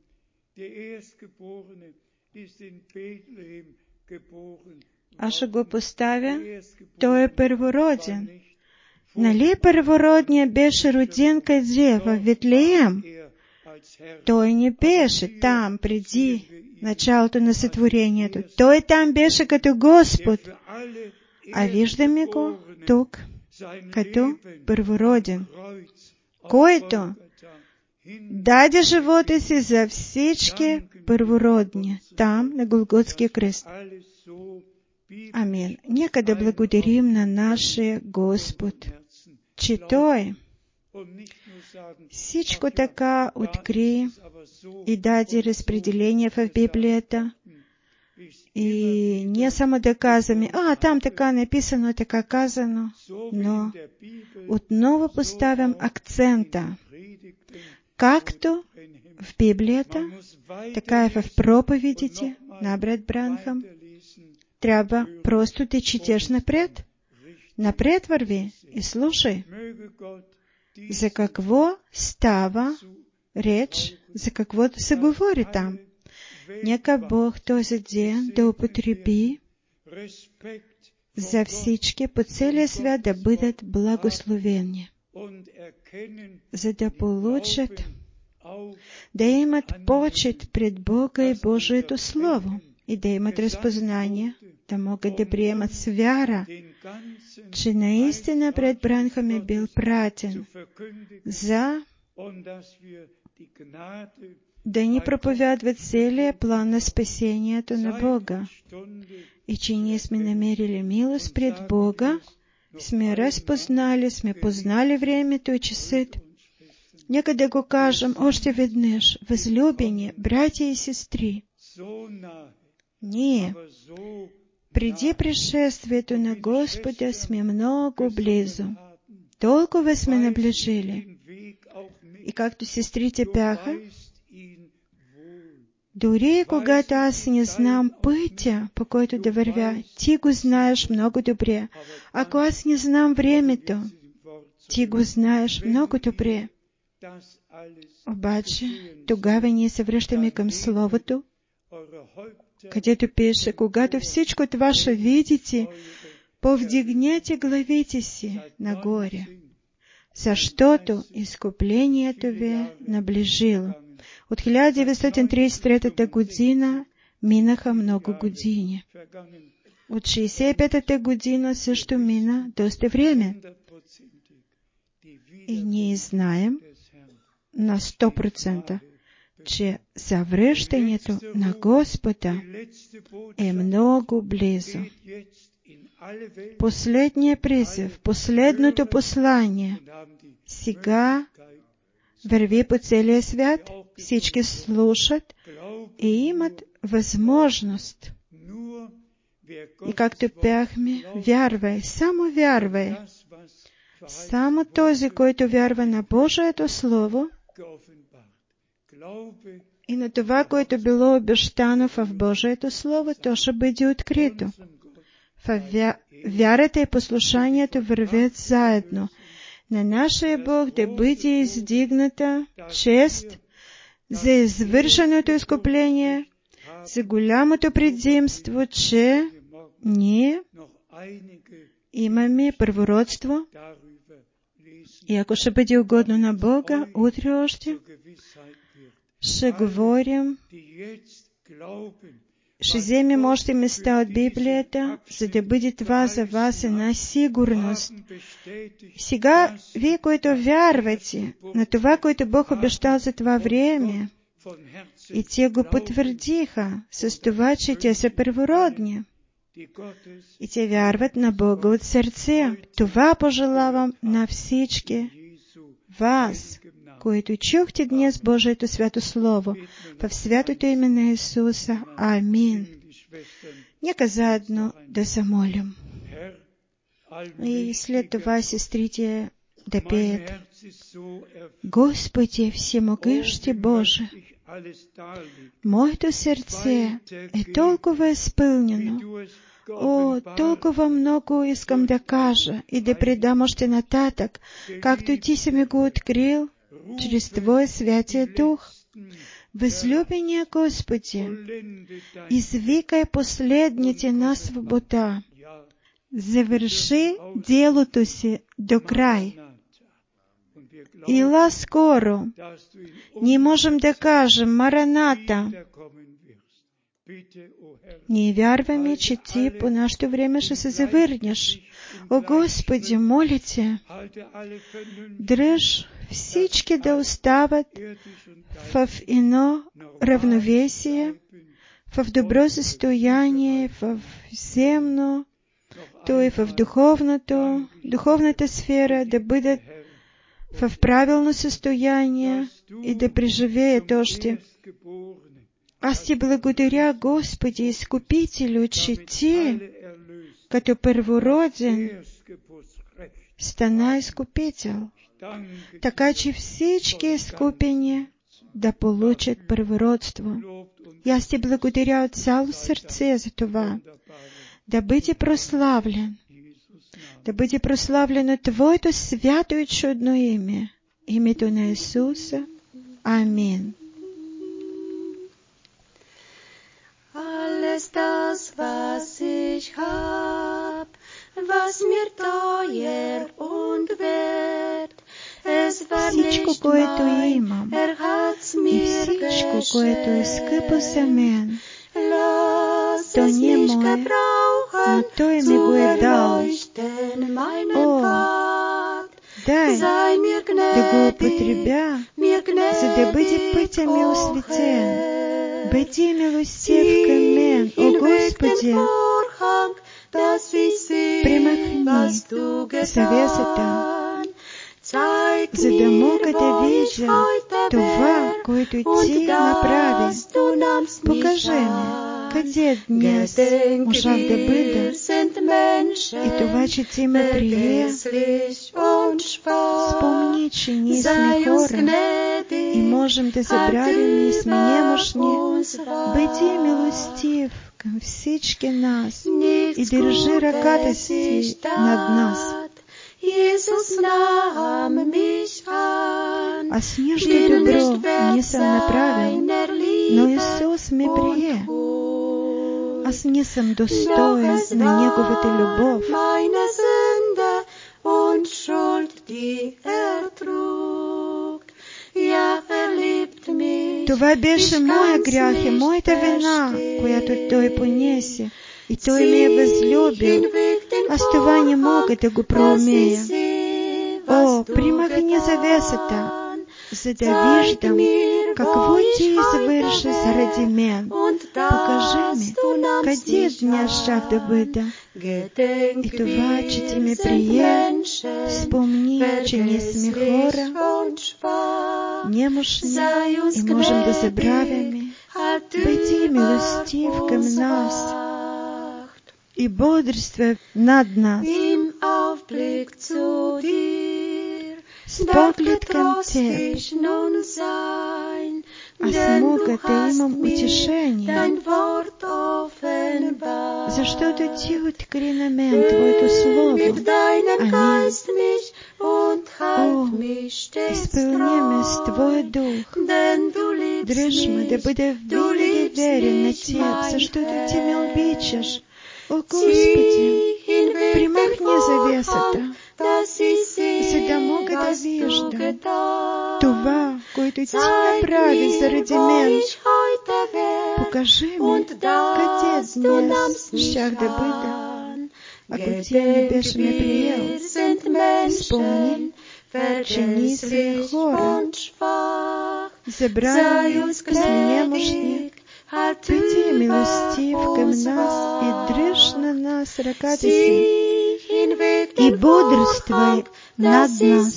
аз ще го поставя, той е първороден. Нали първородният беше роден къде? В Витлеем. Той не беше там преди началото на сътворението. Той там беше като Господ. А виждаме го тук като първороден, който даде живота си за всички първородни, там на Голготския кръст. Амин. Нека да благодарим на нашия Господ, че Той всичко така откри и даде разпределение в Библията. И ние само да казваме, а, там така написано, така казано, но отново поставям акцента. Както в Библията, така и в проповедите на брат Бранхам, трябва просто да четеш напред. Напред върви и слушай. За какво става реч, за каквото се говори там. Нека Бог този ден да употреби за всички по целия свят да бъдат благословени, за да получат, да имат почет пред Бога и Божието Слово и да имат разпознание, да могат да приемат с вяра, че наистина пред Бранхам е бил пратен за да ни проповядват целия план на спасението на Бога и че ние сме намерили милост пред Бога, сме разпознали, сме познали времето и часът. Нека да го кажем още веднъж, възлюбени братя и сестри. Ние преди пришествието на Господа сме много близо. Толкова сме наближили. И както сестрите бяха, дори когато аз не знам пътя, по който да вървя, ти го знаеш много добре. Ако аз не знам времето, ти го знаеш много добре. Обаче, тогава ние се връщаме към Словото, където пише, когато всичко това ще видите, повдигнете главите си нагоре, защото изкуплението ви е наближило. От хиляда деветстотин тридесет и трета година минаха много години. От шейсет и петата година също мина доста време. И ние знаем на сто процента, че завръщането на Господа е много близо. Последният призив, последното послание сега върви по целия свят, всички слушат и имат възможност. И както пяхме, вярвай, само вярвай. Само този, който вярва на Божието Слово и на това, което било обещано в Божието Слово, то ще бъде открито. В вя... вярата и послушанието вървят заедно. На нашия Бог да бъде издигната чест за извършеното изкупление, за голямото предимство, че ние имаме първородство. И ако ще бъде угодно на Бога, утре още ще говорим, ще вземем още места от Библията, за да бъде това за вас една сигурност. Сега, вие, които вярвате на това, което Бог обещал за това време, и те го потвърдиха с това, че те са първородни, и те вярват на Бога от сърце. Това пожелавам на всички вас, които чухте днес Божието свято Слово, в святото име на Исуса. Амин. Нека заедно да се молим. И след това сестрите да пеят: Господи, всемогъщи Боже, моето сърце е толкова изпълнено. О, толкова много искам да кажа и да предам още нататък, както Ти си ми го открил чрез Твоя Святия Дух. Възлюбения Господи, извикай последните на свобода. Завърши делото си до край. Ила скоро. Ние можем да кажем: Мараната. Ние вярваме, че Ти по нашето време ще се завърнеш. О, Господи, моля Те, дръж всички да остават в едно равновесие, в добро състояние, в земно, то и в духовното, духовната сфера, да бъдат в правилно състояние и да преживеят още. Аз Ти благодаря, Господи, Изкупителю, че Ти, като първороден, стана Изкупител, така че всички изкупени да получат първородство. И аз Ти благодаря от цяло сърце за това. Да бъде прославлен, да бъде прославлено Твоето свято и чудно име, името на Исуса. Амин. Alles das, was ich hab, was mir teuer und wert, es war nicht mein, er hat's mir geschenkt. Lass es mich gebrauchen, zu erleuchten meinen Pfad. Sei mir gnädig, mir gnädig, o Herr. Бъди милостив към мен, о Господи, примахни завесата, за да мога да видя това, което Ти направи. Покажи ми, къде днес можах да бъда, и това, че Ти ме прие. Спомни, че ние сме хора и можем да забравим и сме немощни. Бъди милостив към всички нас и държи ръката си над нас. Аз нищо добро не съм направил, но Исус ме прие. Аз не съм достоен на Неговата любов. Това беше моя грях и моята вина, която Той понесе, и Той ме е възлюбил. Аз това не мога да го проумея. О, примахни завесата, за да виждам какво Ти извърши заради мен. Покажи ми, къде днес щях да бъда. И това, че Ти ме прие, спомни, че ние сме хора, немощни и можем да забравяме. Бъди милостив към нас и бодрствуй над нас. С поглед към Теб аз мога да имам утешение, защото Ти откри на мен Твоето Слово. Амин. О, изпълни ме с Твоя Дух, Дрижма, да буде винаги верен на Те, защото Ти ме обичаш. О, Господи, примахни завесата, за да мога да виждам това, което Ти направи заради мен. Покажи ми, къде днес щях да бъда, ако Ти не беше ме приел. Спомни, че ние сме хора, забравени, немощни. Бъди милостив към нас и дръж на нас ръката си и бодрствай над нас.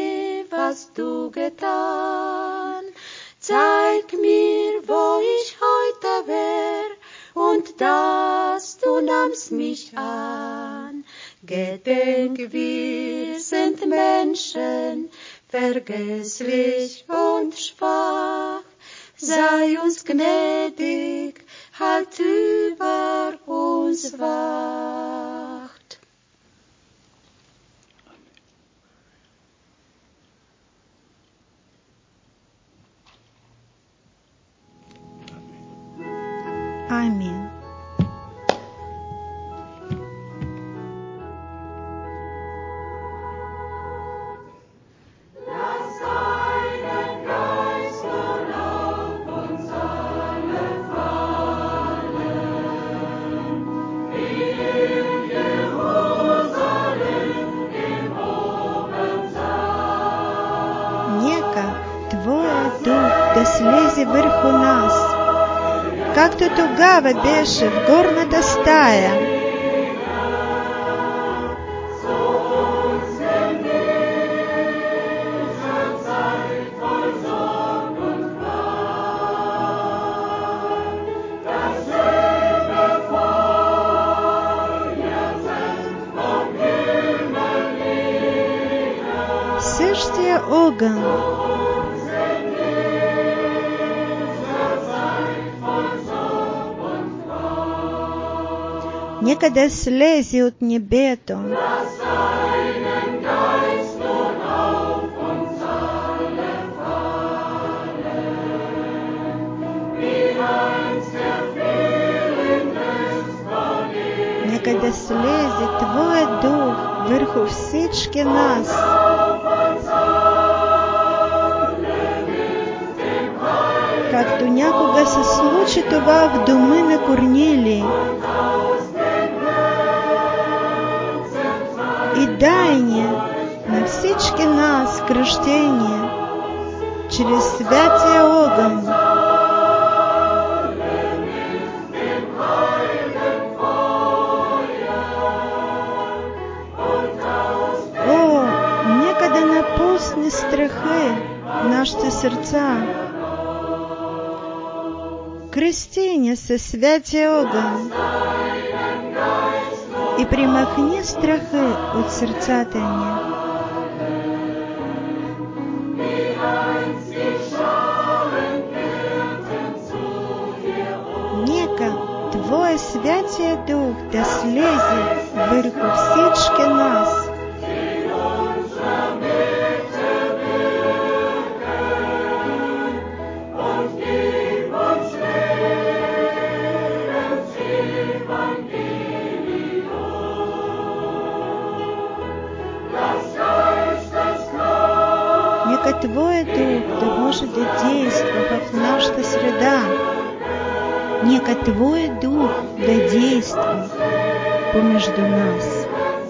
Zeig mir, wo ich heute wär, und dass du nahmst mich an. Gedenk, wir sind Menschen, vergesslich und schwach. Sei uns gnädig, halt über uns wacht. Аминь. Твоя дух да слезе върху нас, както тогава беше в горната стая. Същия огън нека да слезе от небето нека да слезе Твоя дух върху всички нас. Както някога се случи това в дома на Корнилий. И дай ни на всички нас кръщение чрез святия огън. О, нека да напусне страхи нашите сърца. Кръсти ни със святия огън и примахни страхи от сърцата ни. Нека Твоя Святия Дух да слезе върху всички нас. Нека Твоя Дух да може да действа в нашата среда. Нека Твоя Дух да действа помежду нас.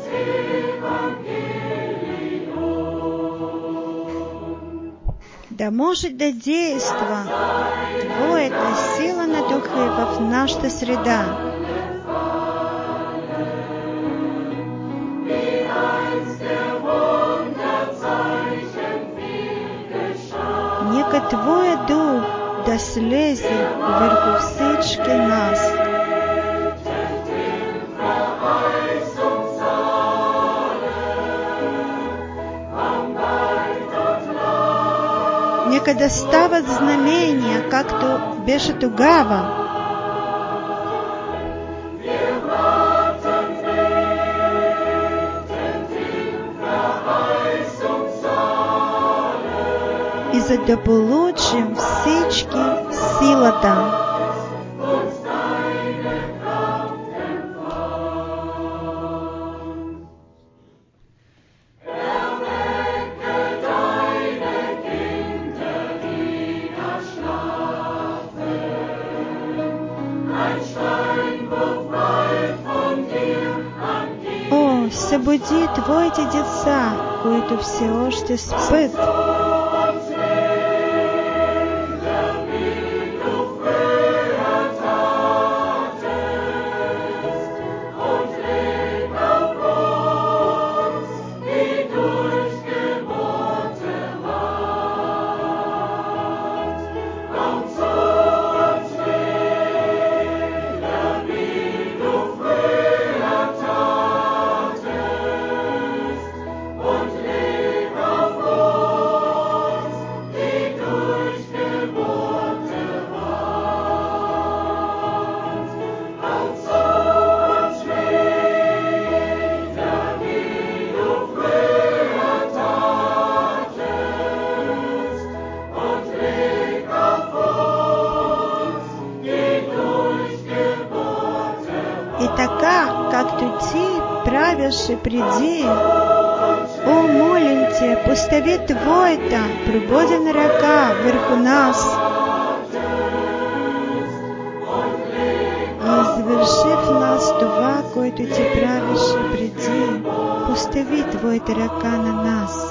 Да може да действа Твоята сила на Духа в нашата среда. Нека Твоя Дух да слезе върху всички нас. Нека да стават знамения, както беше тогава. И за да получим всички точки силата. Събуди Твоите деца, които все още спят. Така, както Ти правиш и приди, о, молим Те, постави Твоята пробудена ръка върху нас и извърши в нас това, което Ти правиш и преди. Постави Твоята ръка на нас.